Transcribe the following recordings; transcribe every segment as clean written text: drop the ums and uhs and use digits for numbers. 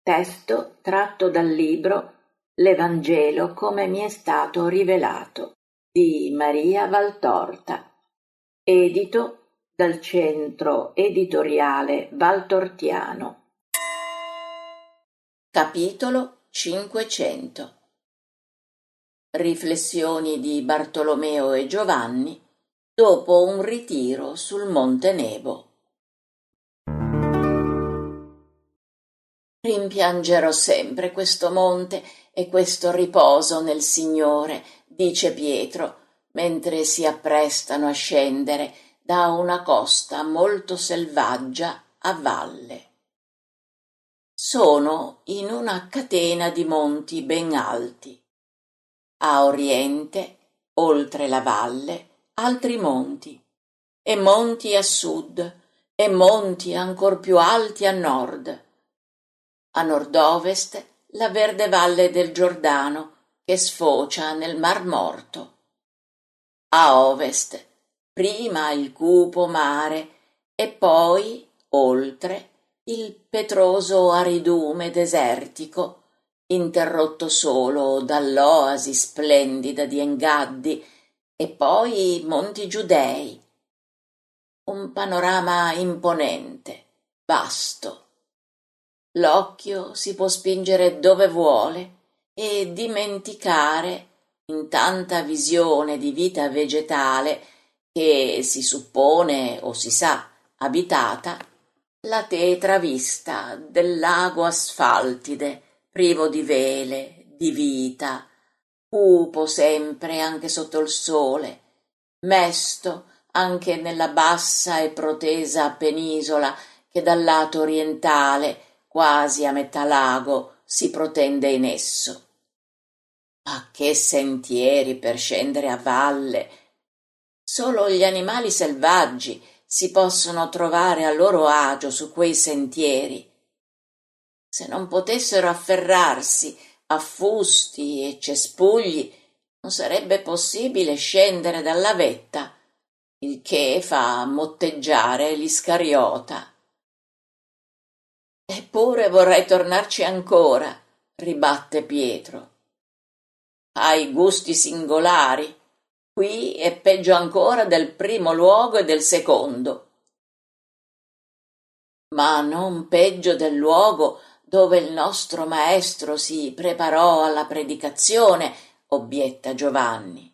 Testo tratto dal libro L'Evangelo come mi è stato rivelato di Maria Valtorta, edito dal Centro Editoriale Valtortiano. Capitolo 500. Riflessioni di Bartolomeo e Giovanni dopo un ritiro sul Monte Nebo. Rimpiangerò sempre questo monte e questo riposo nel Signore, dice Pietro, mentre si apprestano a scendere da una costa molto selvaggia a valle. Sono in una catena di monti ben alti. A oriente, oltre la valle, altri monti, e monti a sud, e monti ancor più alti a nord. A nord-ovest la verde valle del Giordano che sfocia nel Mar Morto. A ovest prima il cupo mare e poi, oltre, il petroso aridume desertico, interrotto solo dall'oasi splendida di Engaddi, e poi i Monti Giudei. Un panorama imponente, vasto. L'occhio si può spingere dove vuole e dimenticare, in tanta visione di vita vegetale che si suppone o si sa abitata, la tetra vista del lago asfaltide, privo di vele, di vita, cupo sempre anche sotto il sole, mesto anche nella bassa e protesa penisola che dal lato orientale, quasi a metà lago, si protende in esso. Ma che sentieri per scendere a valle! Solo gli animali selvaggi si possono trovare a loro agio su quei sentieri. Se non potessero afferrarsi a fusti e cespugli, non sarebbe possibile scendere dalla vetta, il che fa motteggiare l'Iscariota. Eppure vorrei tornarci ancora, ribatte Pietro. Hai gusti singolari. Qui è peggio ancora del primo luogo e del secondo. Ma non peggio del luogo dove il nostro maestro si preparò alla predicazione, obietta Giovanni.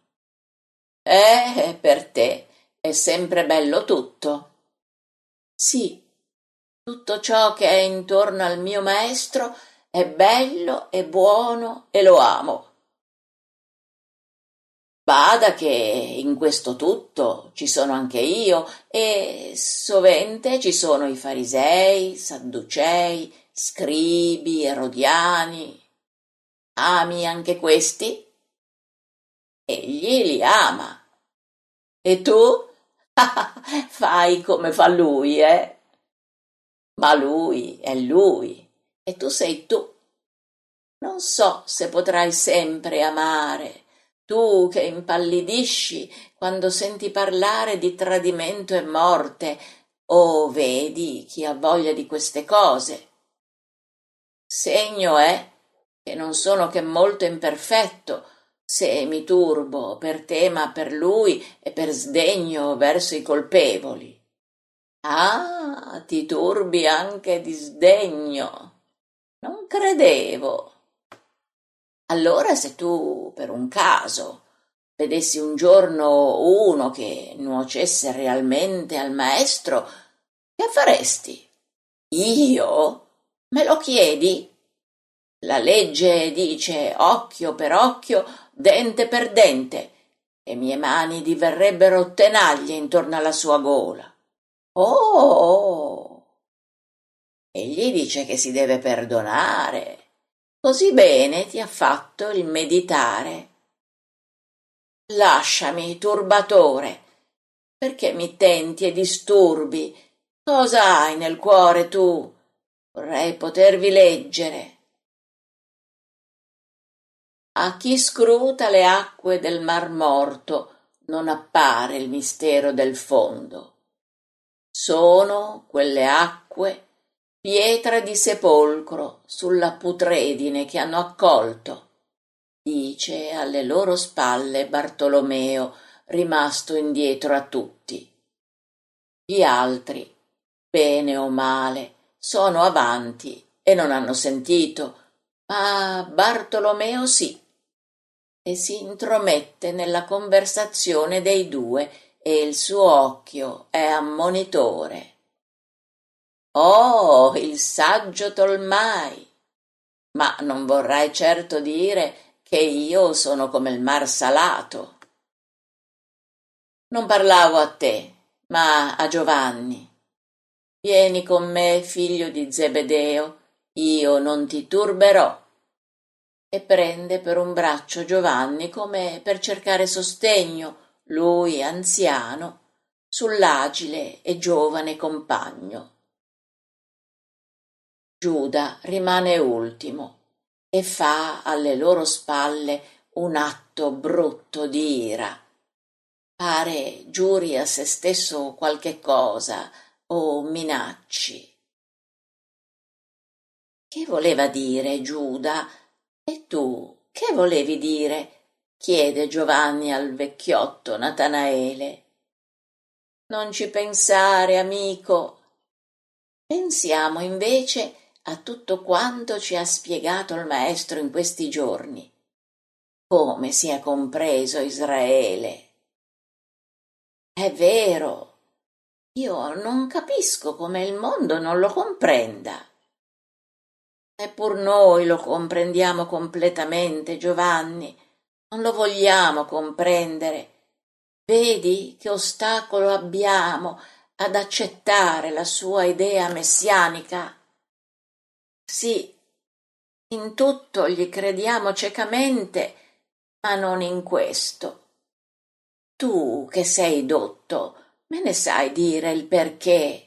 Per te è sempre bello tutto. Sì, tutto ciò che è intorno al mio maestro è bello e buono e lo amo. Bada che in questo tutto ci sono anche io e sovente ci sono i farisei, sadducei, scribi, erodiani. Ami anche questi? Egli li ama. E tu? Fai come fa lui, eh? Ma lui è lui e tu sei tu. Non so se potrai sempre amare, tu che impallidisci quando senti parlare di tradimento e morte o vedi chi ha voglia di queste cose. Segno è che non sono che molto imperfetto se mi turbo per tema per lui e per sdegno verso i colpevoli. Ah, ti turbi anche di sdegno. Non credevo. Allora se tu, per un caso, vedessi un giorno uno che nuocesse realmente al maestro, che faresti? Io? Me lo chiedi? La legge dice occhio per occhio, dente per dente, e mie mani diverrebbero tenaglie intorno alla sua gola. Oh! Egli dice che si deve perdonare. Così bene ti ha fatto il meditare. Lasciami, turbatore, perché mi tenti e disturbi? Cosa hai nel cuore tu? Vorrei potervi leggere. A chi scruta le acque del Mar Morto non appare il mistero del fondo. Sono quelle acque pietre di sepolcro sulla putredine che hanno accolto, dice alle loro spalle Bartolomeo, rimasto indietro a tutti. Gli altri, bene o male, sono avanti e non hanno sentito, ma Bartolomeo sì, e si intromette nella conversazione dei due e il suo occhio è ammonitore. Oh, il saggio Tolmai! Ma non vorrai certo dire che io sono come il mar salato. Non parlavo a te, ma a Giovanni. Vieni con me, figlio di Zebedeo, io non ti turberò. E prende per un braccio Giovanni come per cercare sostegno, lui anziano, sull'agile e giovane compagno. Giuda rimane ultimo e fa alle loro spalle un atto brutto di ira. Pare giuri a se stesso qualche cosa o minacci. Che voleva dire Giuda? E tu che volevi dire? Chiede Giovanni al vecchiotto Natanaele. Non ci pensare, amico. Pensiamo invece a tutto quanto ci ha spiegato il maestro in questi giorni. Come si è compreso Israele. È vero, io non capisco come il mondo non lo comprenda. Eppur noi lo comprendiamo completamente, Giovanni. Non lo vogliamo comprendere. Vedi che ostacolo abbiamo ad accettare la sua idea messianica? Sì, in tutto gli crediamo ciecamente, ma non in questo. Tu, che sei dotto, me ne sai dire il perché?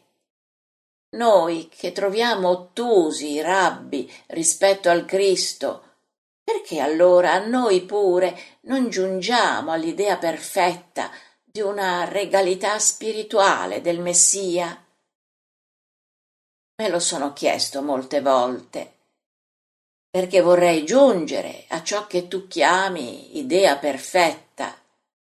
Noi che troviamo ottusi i rabbi rispetto al Cristo, perché allora a noi pure non giungiamo all'idea perfetta di una regalità spirituale del Messia? Me lo sono chiesto molte volte, perché vorrei giungere a ciò che tu chiami idea perfetta,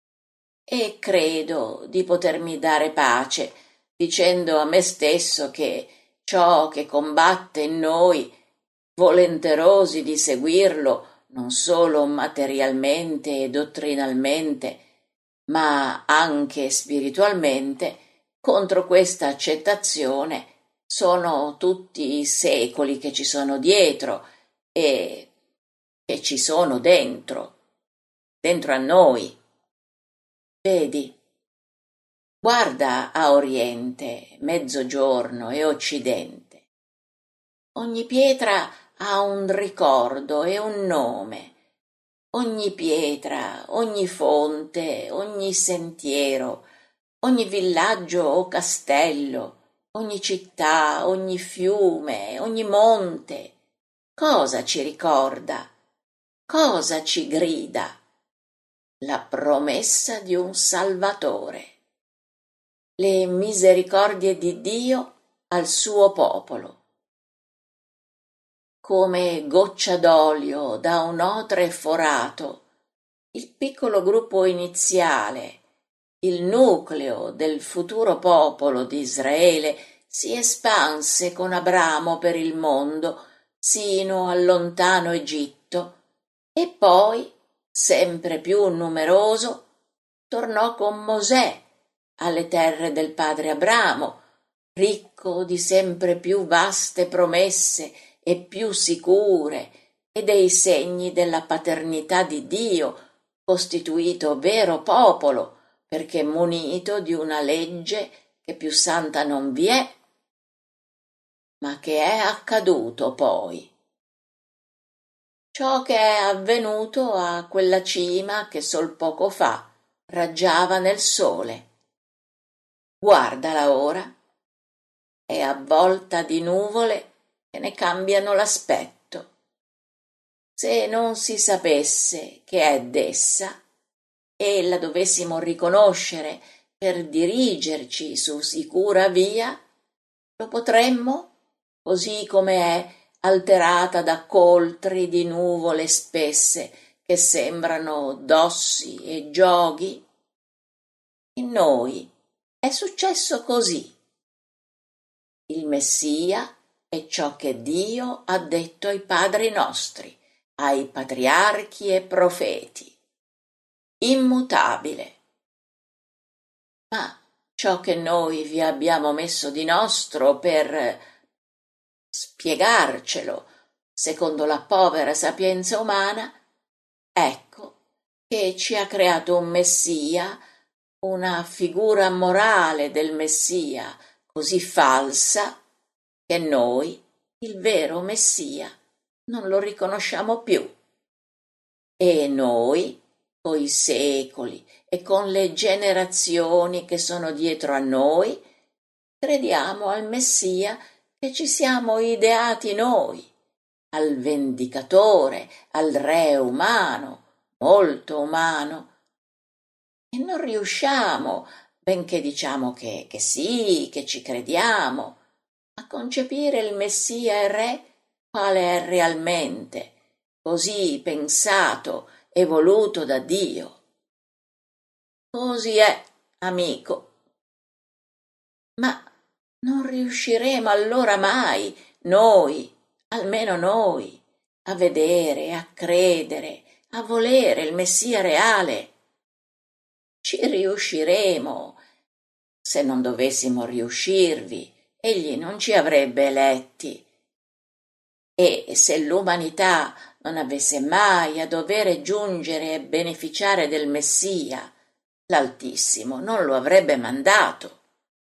e credo di potermi dare pace dicendo a me stesso che ciò che combatte in noi, volenterosi di seguirlo non solo materialmente e dottrinalmente, ma anche spiritualmente, contro questa accettazione sono tutti i secoli che ci sono dietro e che ci sono dentro a noi. Vedi, guarda a oriente, mezzogiorno e occidente. Ogni pietra ha un ricordo e un nome. Ogni pietra, ogni fonte, ogni sentiero, ogni villaggio o castello, ogni città, ogni fiume, ogni monte. Cosa ci ricorda? Cosa ci grida? La promessa di un Salvatore. Le misericordie di Dio al suo popolo. Come goccia d'olio da un otre forato, il piccolo gruppo iniziale, il nucleo del futuro popolo di Israele si espanse con Abramo per il mondo sino al lontano Egitto e poi, sempre più numeroso, tornò con Mosè alle terre del padre Abramo, ricco di sempre più vaste promesse e più sicure e dei segni della paternità di Dio, costituito vero popolo, perché munito di una legge che più santa non vi è. Ma che è accaduto poi? Ciò che è avvenuto a quella cima che sol poco fa raggiava nel sole. Guardala ora, è avvolta di nuvole che ne cambiano l'aspetto. Se non si sapesse che è d'essa e la dovessimo riconoscere per dirigerci su sicura via, lo potremmo? così come è alterata da coltri di nuvole spesse che sembrano dossi e gioghi? In noi è successo così. Il Messia è ciò che Dio ha detto ai padri nostri, ai patriarchi e profeti, immutabile. Ma ciò che noi vi abbiamo messo di nostro per spiegarcelo secondo la povera sapienza umana, ecco che ci ha creato un Messia, una figura morale del Messia così falsa che noi, il vero Messia, non lo riconosciamo più. E noi, coi secoli e con le generazioni che sono dietro a noi, crediamo al Messia che ci siamo ideati noi, al vendicatore, al re umano, molto umano, e non riusciamo, benché diciamo che sì, che ci crediamo, a concepire il Messia e Re quale è realmente, così pensato e voluto da Dio. Così è, amico. Ma non riusciremo allora mai, noi, almeno noi, a vedere, a credere, a volere il Messia reale. Ci riusciremo. Se non dovessimo riuscirvi, egli non ci avrebbe eletti. E se l'umanità non avesse mai a dovere giungere e beneficiare del Messia, l'Altissimo non lo avrebbe mandato.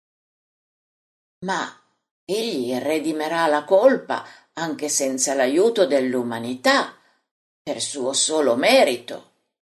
Ma egli redimerà la colpa anche senza l'aiuto dell'umanità, per suo solo merito.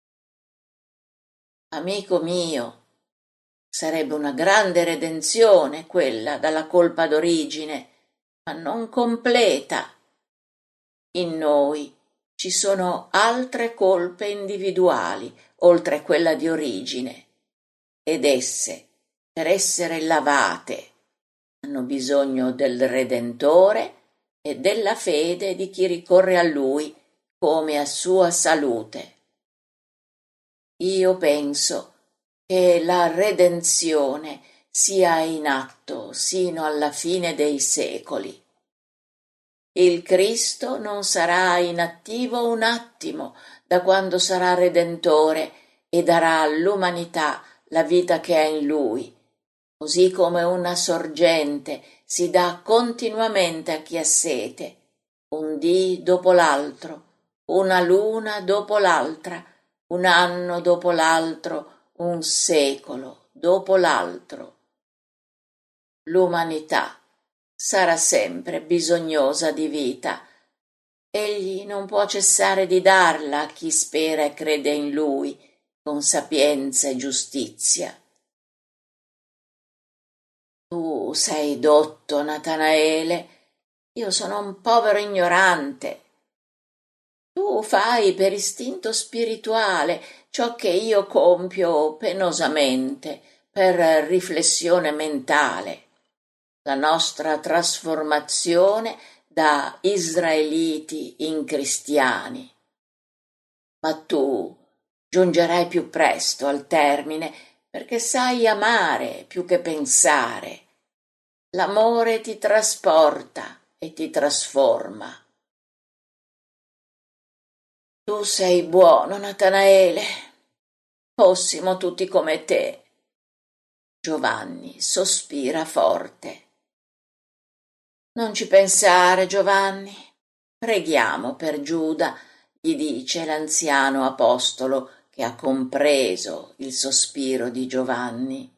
Amico mio, sarebbe una grande redenzione quella dalla colpa d'origine, ma non completa. In noi ci sono altre colpe individuali, oltre quella di origine, ed esse, per essere lavate, hanno bisogno del Redentore e della fede di chi ricorre a Lui come a sua salute. Io penso che la redenzione sia in atto sino alla fine dei secoli. Il Cristo non sarà inattivo un attimo da quando sarà Redentore e darà all'umanità la vita che è in Lui, così come una sorgente si dà continuamente a chi ha sete, un dì dopo l'altro, una luna dopo l'altra, un anno dopo l'altro, un secolo dopo l'altro. L'umanità sarà sempre bisognosa di vita. Egli non può cessare di darla a chi spera e crede in Lui con sapienza e giustizia. Tu sei dotto, Natanaele, io sono un povero ignorante. Tu fai per istinto spirituale ciò che io compio penosamente, per riflessione mentale. La nostra trasformazione da israeliti in cristiani. Ma tu giungerai più presto al termine perché sai amare più che pensare. L'amore ti trasporta e ti trasforma. Tu sei buono, Natanaele. Fossimo tutti come te. Giovanni sospira forte. Non ci pensare, Giovanni. Preghiamo per Giuda, gli dice l'anziano apostolo che ha compreso il sospiro di Giovanni.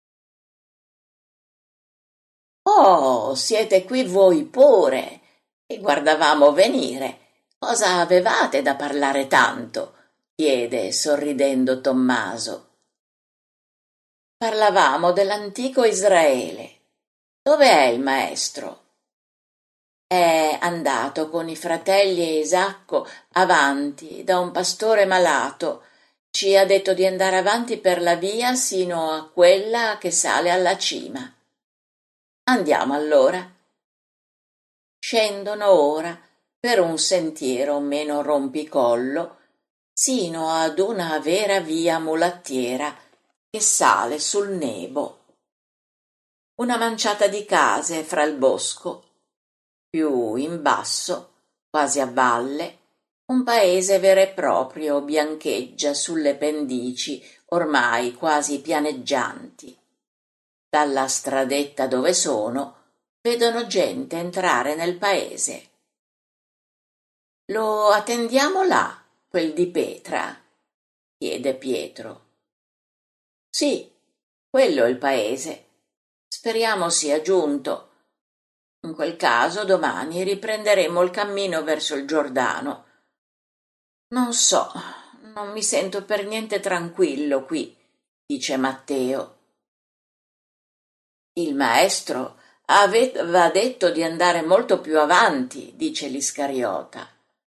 Oh, siete qui voi pure, e guardavamo venire. Cosa avevate da parlare tanto? Chiede sorridendo Tommaso. Parlavamo dell'antico Israele. Dove è il maestro? È andato con i fratelli e Isacco avanti da un pastore malato. Ci ha detto di andare avanti per la via sino a quella che sale alla cima. Andiamo allora. scendono ora per un sentiero meno rompicollo sino ad una vera via mulattiera che sale sul Nebo. Una manciata di case fra il bosco, più in basso, quasi a valle, un paese vero e proprio biancheggia sulle pendici ormai quasi pianeggianti. Dalla stradetta dove sono vedono gente entrare nel paese. «Lo attendiamo là, quel di Petra?» chiede Pietro. «Sì, quello è il paese. Speriamo sia giunto. In quel caso domani riprenderemo il cammino verso il Giordano. Non so, non mi sento per niente tranquillo qui», dice Matteo. «Il maestro aveva detto di andare molto più avanti», dice l'Iscariota.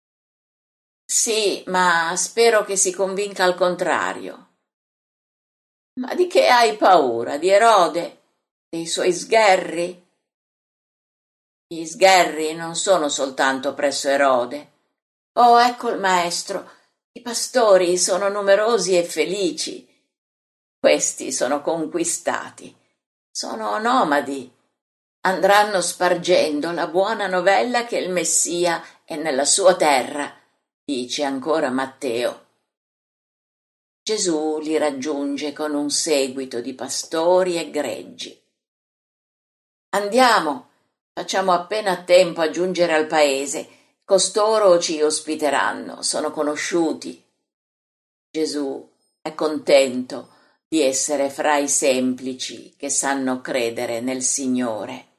«Sì, ma spero che si convinca al contrario». «Ma di che hai paura? Di Erode? Dei suoi sgherri?» «Gli sgherri non sono soltanto presso Erode. Oh, ecco il maestro. I pastori sono numerosi e felici. Questi sono conquistati. Sono nomadi. Andranno spargendo la buona novella che il Messia è nella sua terra», dice ancora Matteo. Gesù li raggiunge con un seguito di pastori e greggi. «Andiamo, facciamo appena tempo a giungere al paese. Costoro ci ospiteranno, sono conosciuti». Gesù è contento di essere fra i semplici che sanno credere nel Signore.